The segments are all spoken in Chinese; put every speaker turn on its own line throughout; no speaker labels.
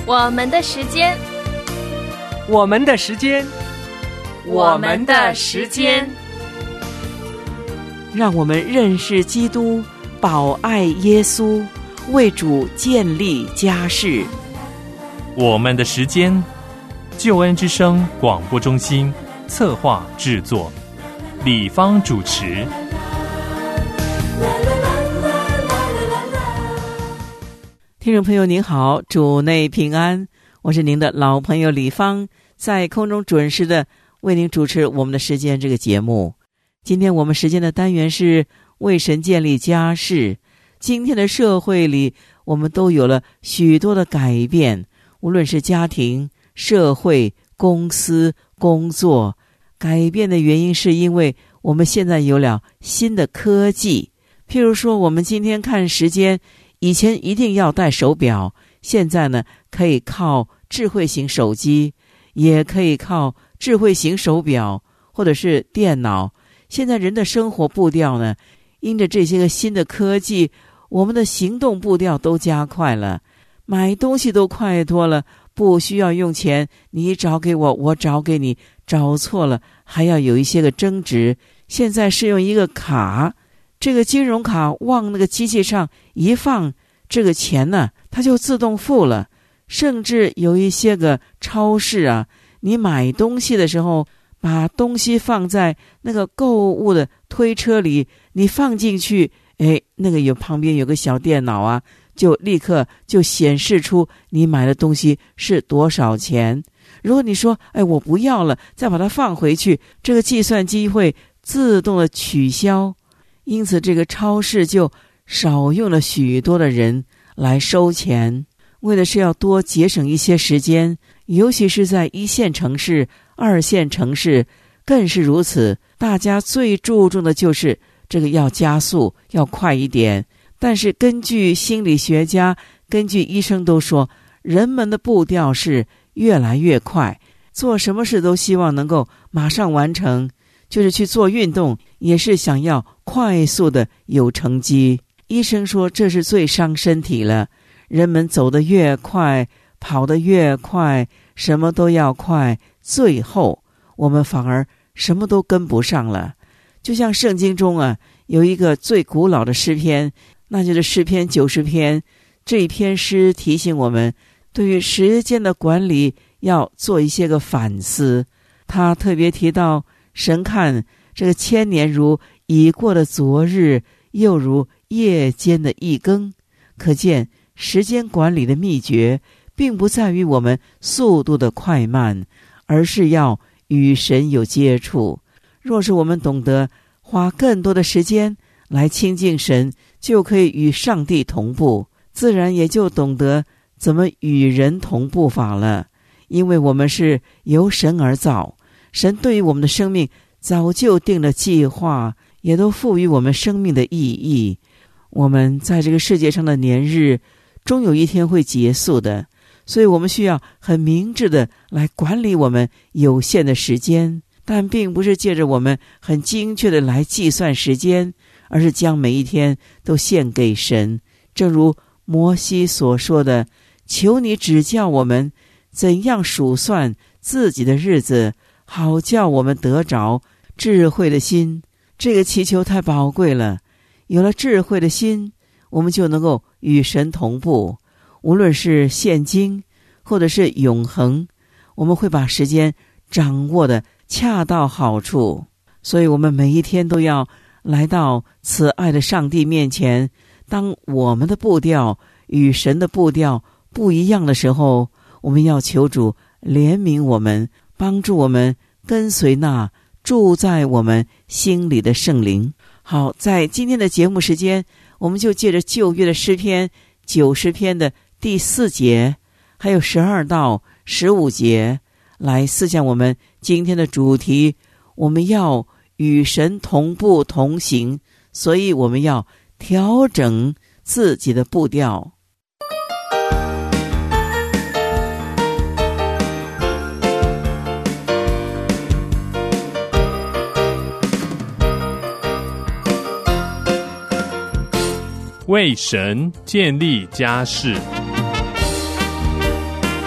我们的时间，
我们的时间，
我们的时间，
让我们认识基督，保爱耶稣，为主建立家室。
我们的时间，救恩之声广播中心策划制作，李芳主持。
听众朋友您好，主内平安，我是您的老朋友李芳，在空中准时的为您主持我们的时间这个节目。今天我们时间的单元是为神建立家室。今天的社会里，我们都有了许多的改变，无论是家庭、社会、公司、工作，改变的原因是因为我们现在有了新的科技。譬如说，我们今天看时间，以前一定要戴手表，现在呢可以靠智慧型手机，也可以靠智慧型手表或者是电脑。现在人的生活步调呢，因着这些个新的科技，我们的行动步调都加快了，买东西都快多了，不需要用钱，你找给我，我找给你，找错了还要有一些个争执。现在是用一个卡，这个金融卡往那个机器上一放，这个钱呢它就自动付了。甚至有一些个超市啊，你买东西的时候，把东西放在那个购物的推车里，你放进去，那个旁边有个小电脑啊，就立刻就显示出你买的东西是多少钱。如果你说我不要了，再把它放回去，这个计算机会自动的取消。因此这个超市就少用了许多的人来收钱，为的是要多节省一些时间，尤其是在一线城市、二线城市更是如此。大家最注重的就是这个要加速，要快一点。但是根据心理学家，根据医生都说，人们的步调是越来越快，做什么事都希望能够马上完成，就是去做运动也是想要快速的有成绩。医生说这是最伤身体了，人们走得越快，跑得越快，什么都要快，最后我们反而什么都跟不上了。就像圣经中啊，有一个最古老的诗篇，那就是诗篇90篇。这一篇诗提醒我们，对于时间的管理要做一些个反思。他特别提到，神看这个千年如已过的昨日，又如夜间的一更。可见时间管理的秘诀并不在于我们速度的快慢，而是要与神有接触。若是我们懂得花更多的时间来亲近神，就可以与上帝同步，自然也就懂得怎么与人同步法了。因为我们是由神而造，神对于我们的生命早就定了计划，也都赋予我们生命的意义。我们在这个世界上的年日终有一天会结束的，所以我们需要很明智的来管理我们有限的时间，但并不是借着我们很精确的来计算时间，而是将每一天都献给神。正如摩西所说的，求你指教我们怎样数算自己的日子，好叫我们得着智慧的心。这个祈求太宝贵了，有了智慧的心，我们就能够与神同步。无论是现今或者是永恒，我们会把时间掌握的恰到好处。所以我们每一天都要来到慈爱的上帝面前。当我们的步调与神的步调不一样的时候，我们要求主怜悯我们，帮助我们跟随那住在我们心里的圣灵。好，在今天的节目时间，我们就借着旧约的诗篇90篇的第4节还有12到15节来思想我们今天的主题。我们要与神同步同行，所以我们要调整自己的步调。
为神建立家室。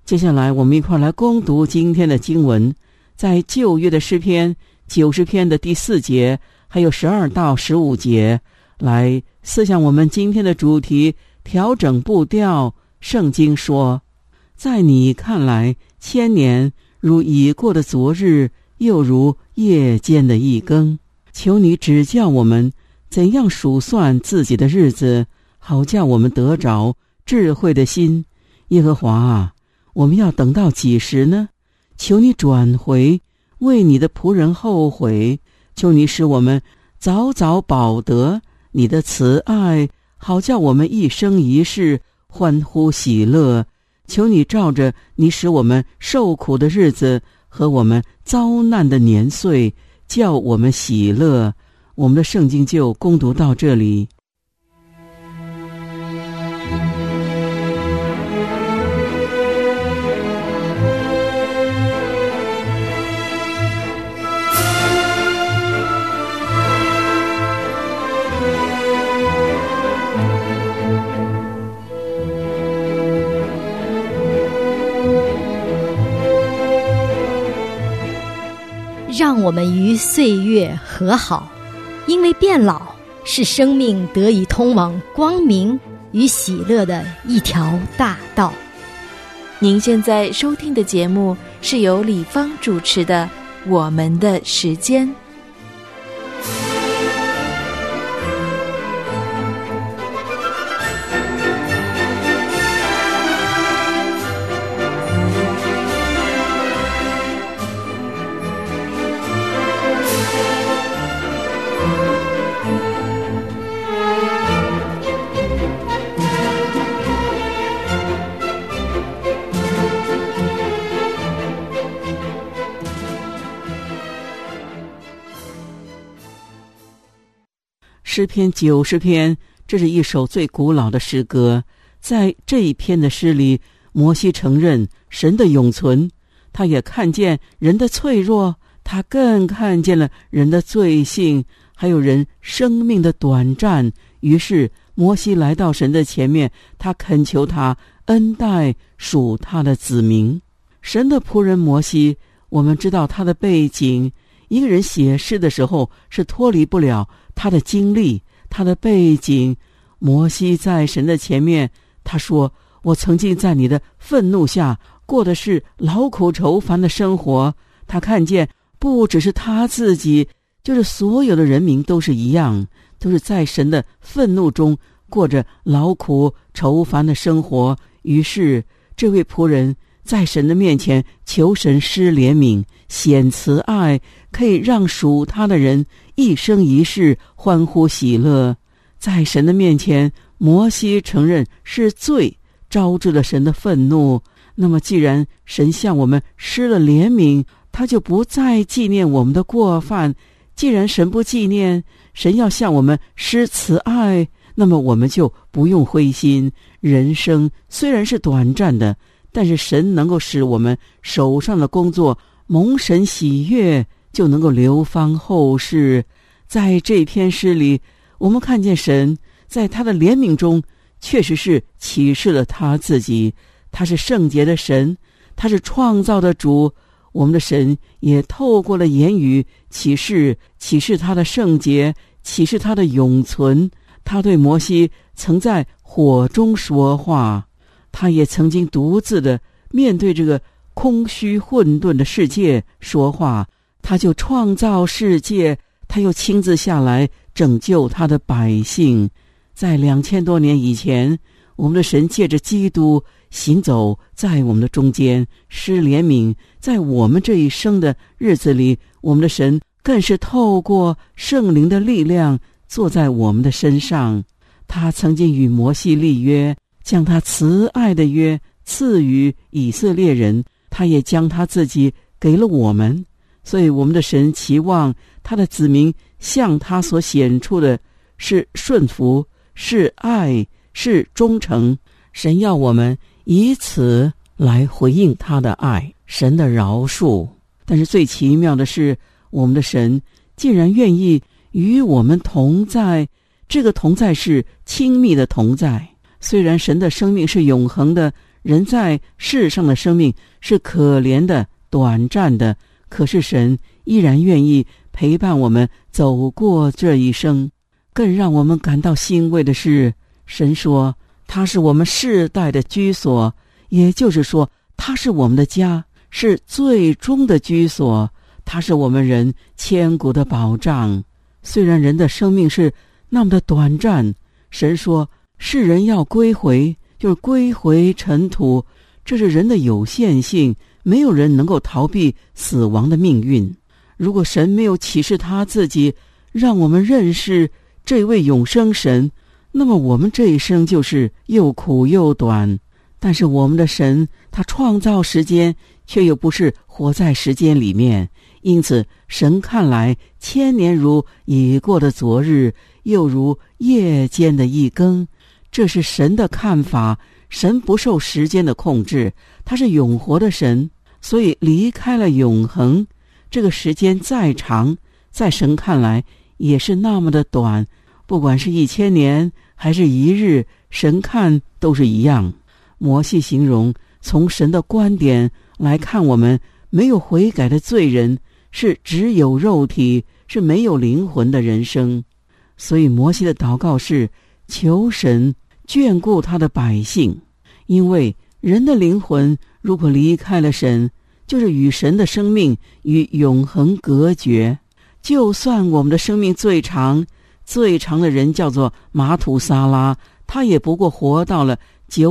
接下来我们一块来攻读今天的经文，在旧约的诗篇90篇的第4节还有12到15节，来思想我们今天的主题，调整步调。圣经说，在你看来，1000年如已过的昨日，又如夜间的一更。求你指教我们怎样数算自己的日子，好叫我们得着智慧的心。耶和华啊，我们要等到几时呢？求你转回，为你的仆人后悔。求你使我们早早饱得你的慈爱，好叫我们一生一世欢呼喜乐。求你照着你使我们受苦的日子和我们遭难的年岁，叫我们喜乐。我们的圣经就攻读到这里。
让我们与岁月和好，因为变老是生命得以通往光明与喜乐的一条大道。
您现在收听的节目是由李芳主持的《我们的时间》。
诗篇90篇，这是一首最古老的诗歌。在这一篇的诗里，摩西承认神的永存，他也看见人的脆弱，他更看见了人的罪性，还有人生命的短暂。于是摩西来到神的前面，他恳求他恩待属他的子民。神的仆人摩西，我们知道他的背景，一个人写诗的时候是脱离不了他的经历，他的背景。摩西在神的前面，他说，我曾经在你的愤怒下过的是劳苦愁烦的生活。他看见不只是他自己，就是所有的人民都是一样，都是在神的愤怒中过着劳苦愁烦的生活。于是这位仆人在神的面前求神施怜悯，显慈爱，可以让属他的人一生一世欢呼喜乐。在神的面前，摩西承认是罪招致了神的愤怒。那么既然神向我们施了怜悯，他就不再纪念我们的过犯。既然神不纪念，神要向我们施慈爱，那么我们就不用灰心。人生虽然是短暂的，但是神能够使我们手上的工作蒙神喜悦，就能够流芳后世。在这篇诗里，我们看见神在他的怜悯中确实是启示了他自己。他是圣洁的神，他是创造的主。我们的神也透过了言语启示他的圣洁，启示他的永存。他对摩西曾在火中说话，他也曾经独自的面对这个空虚混沌的世界说话。他就创造世界，他又亲自下来拯救他的百姓。在2000多年以前，我们的神借着基督行走在我们的中间，施怜悯。在我们这一生的日子里，我们的神更是透过圣灵的力量坐在我们的身上。他曾经与摩西立约，将他慈爱的约赐予以色列人，他也将他自己给了我们。所以我们的神期望他的子民向他所显出的是顺服，是爱，是忠诚。神要我们以此来回应他的爱，神的饶恕。但是最奇妙的是，我们的神竟然愿意与我们同在，这个同在是亲密的同在。虽然神的生命是永恒的， 人在世上的生命是可怜的、短暂的，可是神依然愿意陪伴我们走过这一生。更让我们感到欣慰的是，神说他是我们世代的居所，也就是说他是我们的家，是最终的居所，他是我们人千古的保障。虽然人的生命是那么的短暂，神说世人要归回，就是归回尘土，这是人的有限性，没有人能够逃避死亡的命运。如果神没有启示他自己，让我们认识这位永生神，那么我们这一生就是又苦又短。但是我们的神，他创造时间，却又不是活在时间里面，因此神看来千年如已过的昨日，又如夜间的一更。这是神的看法，神不受时间的控制，他是永活的神，所以离开了永恒，这个时间再长，在神看来也是那么的短，不管是1000年还是一日，神看都是一样。摩西形容从神的观点来看，我们没有悔改的罪人是只有肉体，是没有灵魂的人生。所以摩西的祷告是求神眷顾他的百姓，因为人的灵魂如果离开了神，就是与神的生命与永恒隔绝。就算我们的生命最长的人叫做马土撒拉，他也不过活到了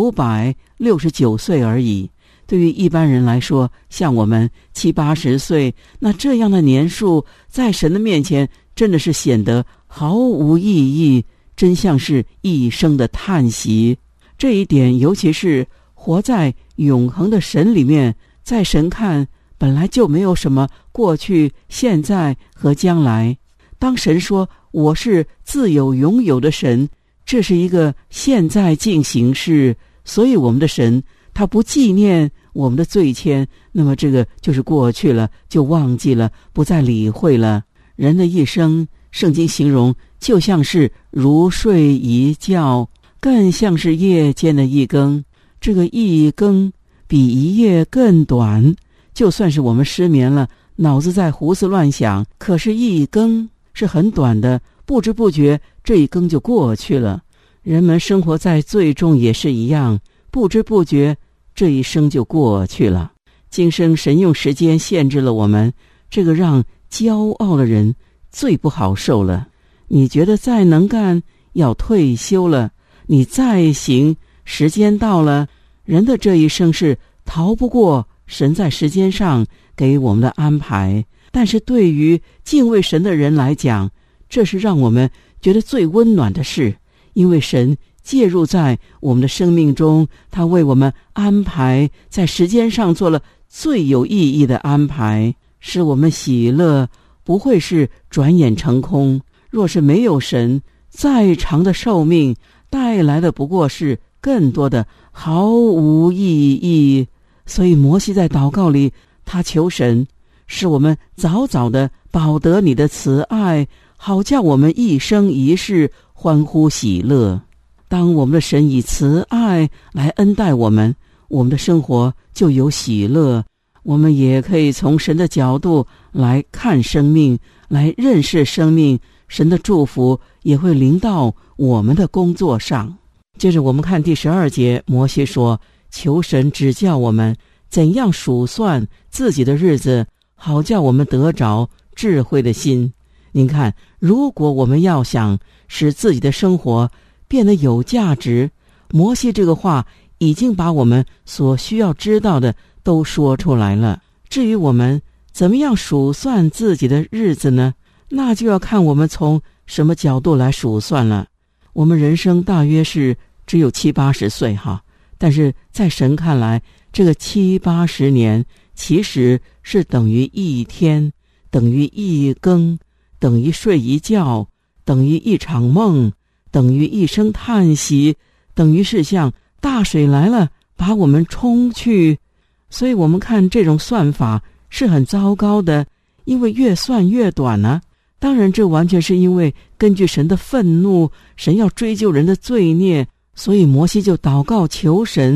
969岁而已。对于一般人来说，像我们70、80岁，那这样的年数在神的面前真的是显得毫无意义，真像是一生的叹息。这一点尤其是活在永恒的神里面，在神看本来就没有什么过去、现在和将来。当神说我是自有永有的神，这是一个现在进行式，所以我们的神他不纪念我们的罪愆，那么这个就是过去了，就忘记了，不再理会了。人的一生，圣经形容就像是如睡一觉，更像是夜间的一更。这个一更比一夜更短，就算是我们失眠了，脑子在胡思乱想，可是一更是很短的，不知不觉这一更就过去了。人们生活在罪中也是一样，不知不觉这一生就过去了。今生神用时间限制了我们，这个让骄傲的人最不好受了。你觉得再能干要退休了，你再行时间到了，人的这一生是逃不过神在时间上给我们的安排。但是对于敬畏神的人来讲，这是让我们觉得最温暖的事，因为神介入在我们的生命中，他为我们安排，在时间上做了最有意义的安排，使我们喜乐，不会是转眼成空。若是没有神，再长的寿命带来的不过是更多的毫无意义。所以摩西在祷告里，他求神使我们早早的保得你的慈爱，好叫我们一生一世欢呼喜乐。当我们的神以慈爱来恩待我们，我们的生活就有喜乐。我们也可以从神的角度来看生命，来认识生命，神的祝福也会临到我们的工作上。接着我们看第12节，摩西说，求神指教我们怎样数算自己的日子，好叫我们得着智慧的心。您看，如果我们要想使自己的生活变得有价值，摩西这个话已经把我们所需要知道的都说出来了。至于我们怎么样数算自己的日子呢？那就要看我们从什么角度来数算了。我们人生大约是只有70、80岁哈，但是在神看来，这个70、80年其实是等于一天，等于一更，等于睡一觉，等于一场梦，等于一声叹息，等于是像大水来了把我们冲去。所以我们看这种算法是很糟糕的，因为越算越短呢。当然这完全是因为根据神的愤怒，神要追究人的罪孽，所以摩西就祷告求神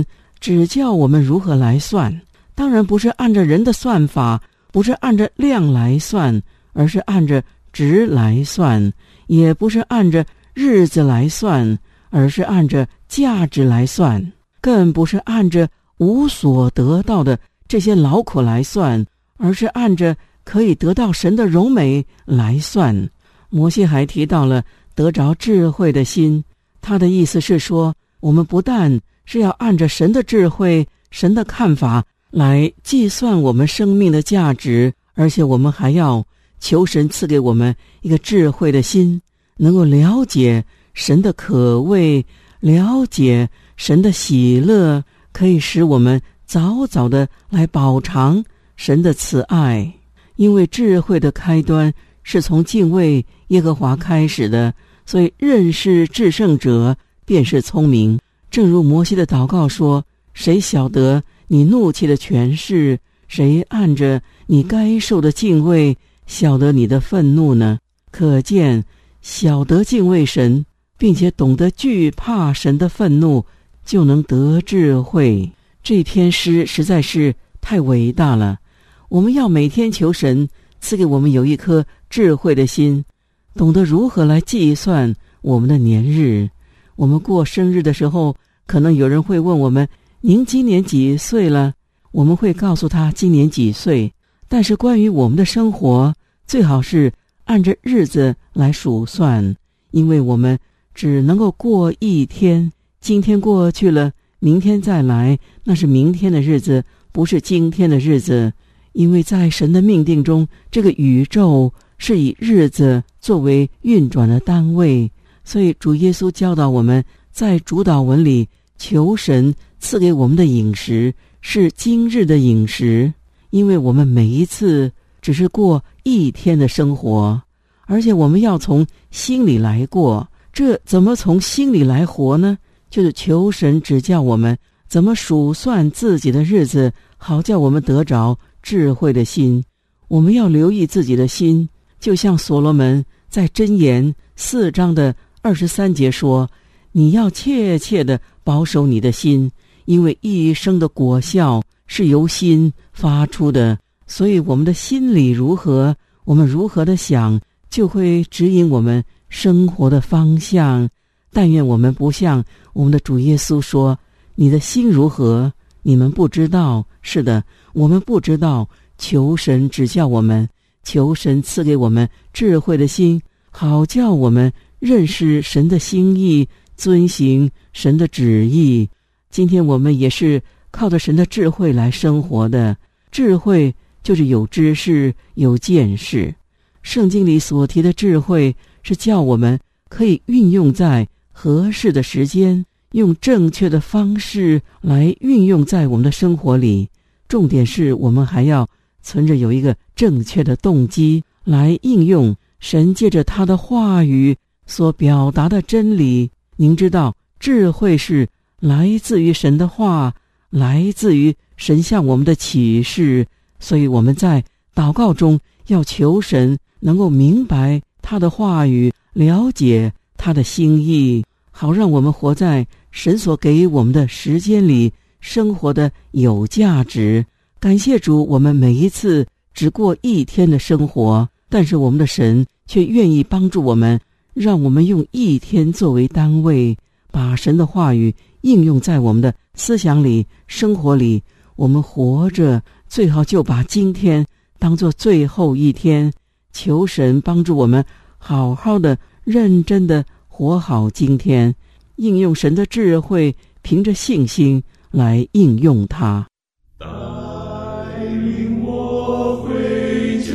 指教我们如何来算。当然不是按着人的算法，不是按着量来算，而是按着值来算，也不是按着日子来算，而是按着价值来算，更不是按着无所得到的这些劳苦来算，而是按着可以得到神的荣美来算。摩西还提到了得着智慧的心，他的意思是说，我们不但是要按着神的智慧、神的看法来计算我们生命的价值，而且我们还要求神赐给我们一个智慧的心，能够了解神的可畏，了解神的喜乐，可以使我们早早的来饱尝神的慈爱。因为智慧的开端是从敬畏耶和华开始的，所以认识至圣者便是聪明。正如摩西的祷告说，谁晓得你怒气的权势？谁按着你该受的敬畏晓得你的愤怒呢？可见晓得敬畏神，并且懂得惧怕神的愤怒，就能得智慧。这篇诗实在是太伟大了，我们要每天求神赐给我们有一颗智慧的心，懂得如何来计算我们的年日。我们过生日的时候，可能有人会问我们，您今年几岁了？我们会告诉他今年几岁，但是关于我们的生活，最好是按着日子来数算，因为我们只能够过一天，今天过去了，明天再来，那是明天的日子，不是今天的日子。因为在神的命定中，这个宇宙是以日子作为运转的单位，所以主耶稣教导我们，在主祷文里求神赐给我们的饮食是今日的饮食，因为我们每一次只是过一天的生活，而且我们要从心里来过。这怎么从心里来活呢？就是求神指教我们怎么数算自己的日子，好叫我们得着智慧的心。我们要留意自己的心，就像所罗门在箴言4章的23节说，你要切切地保守你的心，因为一生的果效是由心发出的。所以我们的心里如何，我们如何的想，就会指引我们生活的方向。但愿我们不像我们的主耶稣说，你的心如何，你们不知道。是的，我们不知道，求神指教我们，求神赐给我们智慧的心，好叫我们认识神的心意，遵行神的旨意。今天我们也是靠着神的智慧来生活的。智慧就是有知识，有见识。圣经里所提的智慧，是叫我们可以运用在合适的时间，用正确的方式来运用在我们的生活里。重点是我们还要存着有一个正确的动机来应用神借着他的话语所表达的真理。您知道，智慧是来自于神的话，来自于神向我们的启示，所以我们在祷告中要求神能够明白他的话语，了解他的心意，好让我们活在神所给予我们的时间里，生活的有价值。感谢主，我们每一次只过一天的生活，但是我们的神却愿意帮助我们，让我们用一天作为单位，把神的话语应用在我们的思想里、生活里。我们活着最好就把今天当作最后一天，求神帮助我们好好的、认真的活好今天，应用神的智慧，凭着信心来应用它。
带领我回家，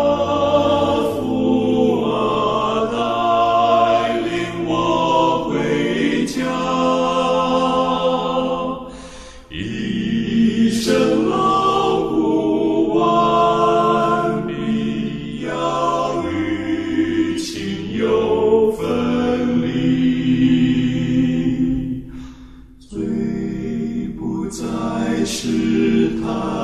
父啊，带领我回家，一生劳苦完毕，要与亲友分离，罪不再是他。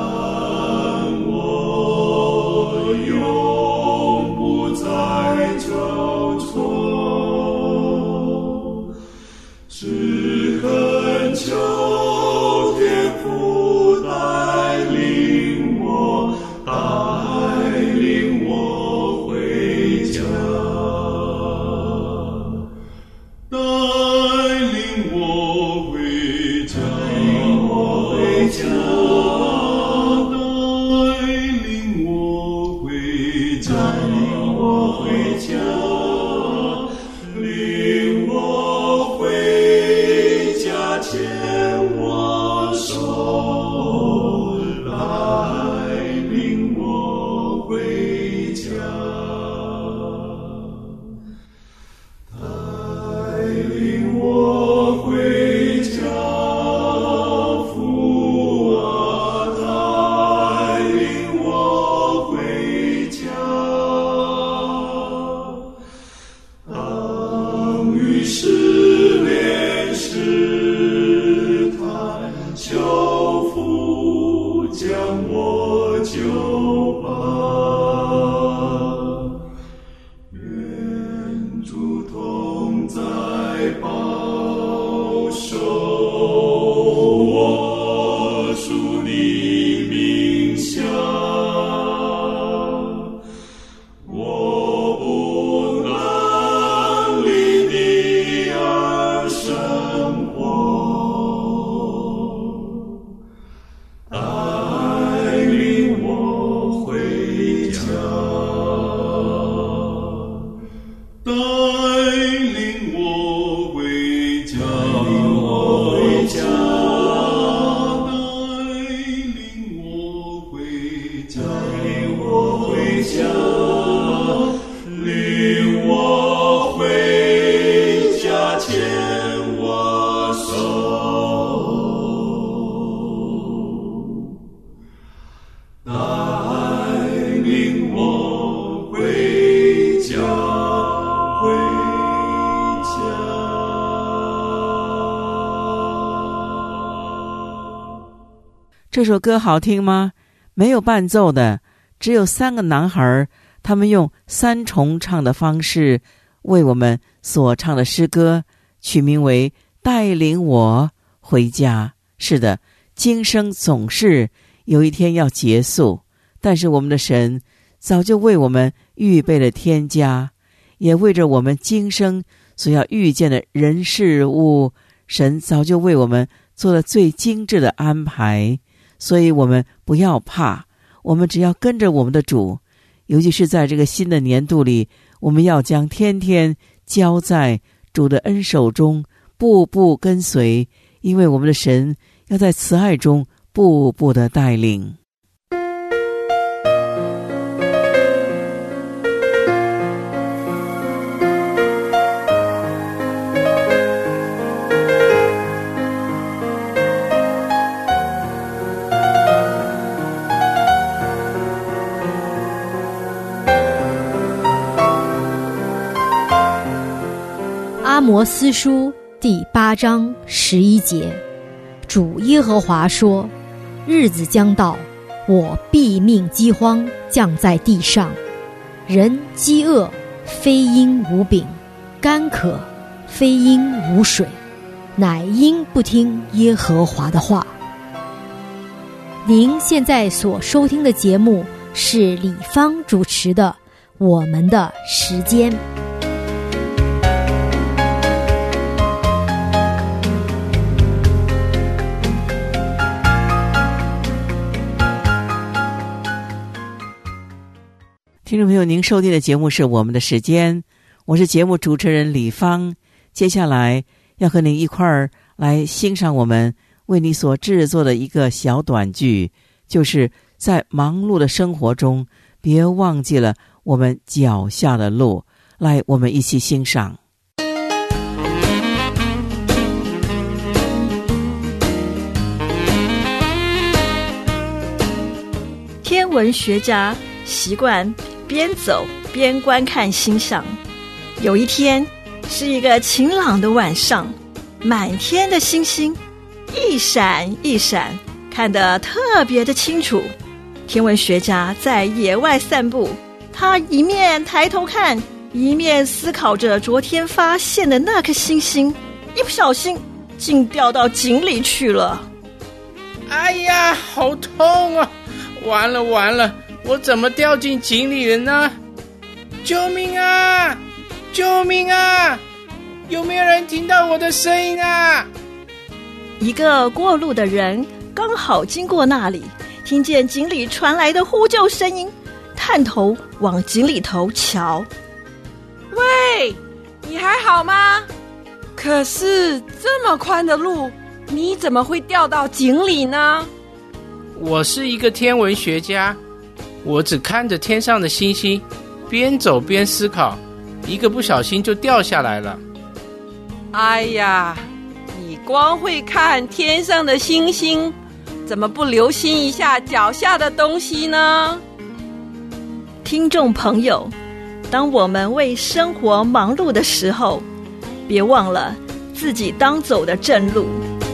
这首歌好听吗？没有伴奏的，只有3个男孩，他们用3重唱的方式为我们所唱的诗歌取名为带领我回家。是的，今生总是有一天要结束，但是我们的神早就为我们预备了天家，也为着我们今生所要遇见的人事物，神早就为我们做了最精致的安排。所以我们不要怕，我们只要跟着我们的主，尤其是在这个新的年度里，我们要将天天交在主的恩手中，步步跟随，因为我们的神要在慈爱中步步的带领。
阿摩司书第8章11节，主耶和华说：日子将到，我必命饥荒降在地上，人饥饿非因无饼，干渴非因无水，乃因不听耶和华的话。您现在所收听的节目是李芳主持的《我们的时间》。
听众朋友，您收听的节目是《我们的时间》，我是节目主持人李芳。接下来要和您一块儿来欣赏我们为你所制作的一个小短剧，就是在忙碌的生活中，别忘记了我们脚下的路。来，我们一起欣赏。
天文学家习惯边走边观看星象。有一天，是一个晴朗的晚上，满天的星星一闪一闪，看得特别的清楚。天文学家在野外散步，他一面抬头看，一面思考着昨天发现的那颗星星，一不小心竟掉到井里去了。
哎呀，好痛啊！完了完了，我怎么掉进井里了呢？救命啊！救命啊！有没有人听到我的声音啊？
一个过路的人刚好经过那里，听见井里传来的呼救声音，探头往井里头瞧，
嘿，你还好吗？可是这么宽的路，你怎么会掉到井里呢？
我是一个天文学家，我只看着天上的星星，边走边思考，一个不小心就掉下来了。
哎呀，你光会看天上的星星，怎么不留心一下脚下的东西呢？
听众朋友，当我们为生活忙碌的时候，别忘了自己当走的正路。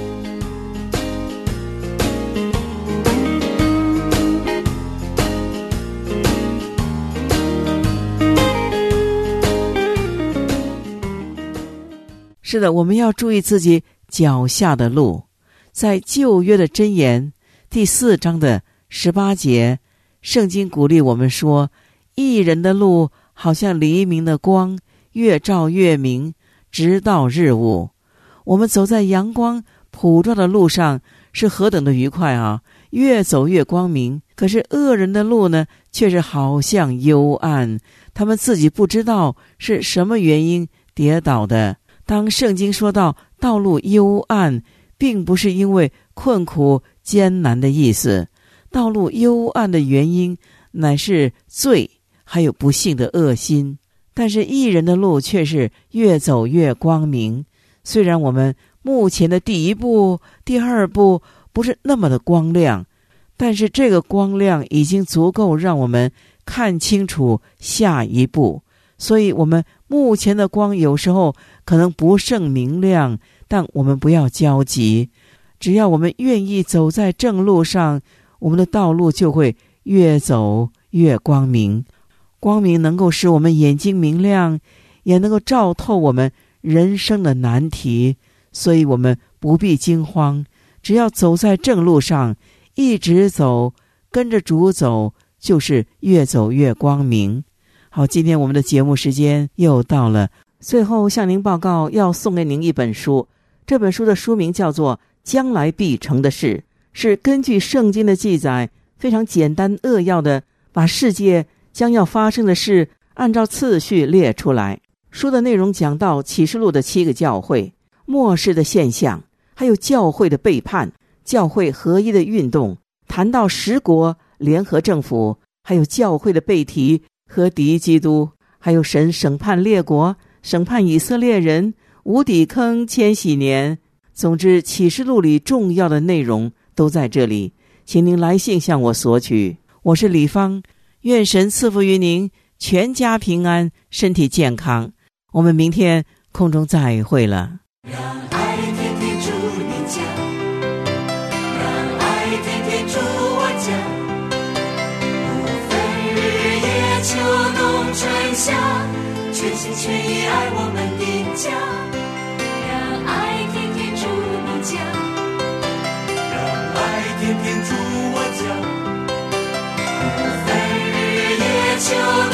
是的，我们要注意自己脚下的路。在旧约的箴言第4章的18节，圣经鼓励我们说，义人的路好像黎明的光，越照越明，直到日午。我们走在阳光普照的路上是何等的愉快啊，越走越光明。可是恶人的路呢，却是好像幽暗，他们自己不知道是什么原因跌倒的。当圣经说到道路幽暗，并不是因为困苦艰难的意思，道路幽暗的原因乃是罪还有不幸的恶心。但是义人的路却是越走越光明。虽然我们目前的第一步第二步不是那么的光亮，但是这个光亮已经足够让我们看清楚下一步。所以我们目前的光有时候可能不甚明亮，但我们不要焦急，只要我们愿意走在正路上，我们的道路就会越走越光明。光明能够使我们眼睛明亮，也能够照透我们人生的难题，所以我们不必惊慌，只要走在正路上，一直走，跟着主走，就是越走越光明。好，今天我们的节目时间又到了，最后向您报告，要送给您一本书。这本书的书名叫做《将来必成的事》，是根据圣经的记载，非常简单扼要的把世界将要发生的事按照次序列出来。书的内容讲到启示录的7个教会，末世的现象，还有教会的背叛，教会合一的运动，谈到10国联合政府，还有教会的背题和敌基督，还有神审判列国，审判以色列人，无底坑千禧年。总之启示录里重要的内容都在这里，请您来信向我索取。我是李芳，愿神赐福于您，全家平安，身体健康。我们明天空中再会了。
让爱天天住你家，让爱天天住我家，不分日夜秋冬春夏，全心全意爱我们的家。让爱天天住你家，让爱天天住我家，不分日夜秋